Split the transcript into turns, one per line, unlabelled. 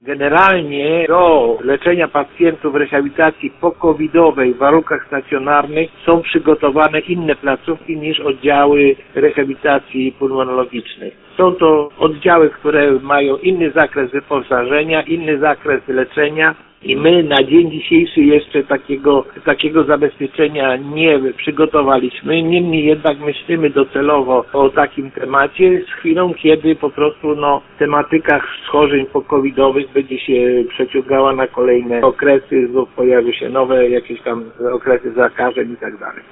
Generalnie do leczenia pacjentów w rehabilitacji po-covidowej w warunkach stacjonarnych są przygotowane inne placówki niż oddziały rehabilitacji pulmonologicznej. Są to oddziały, które mają inny zakres wyposażenia, inny zakres leczenia i my na dzień dzisiejszy jeszcze takiego zabezpieczenia nie przygotowaliśmy. Niemniej jednak myślimy docelowo o takim temacie z chwilą, kiedy po prostu tematyka schorzeń po-covidowych będzie się przeciągała na kolejne okresy, znów pojawią się nowe jakieś tam okresy zakażeń i tak dalej.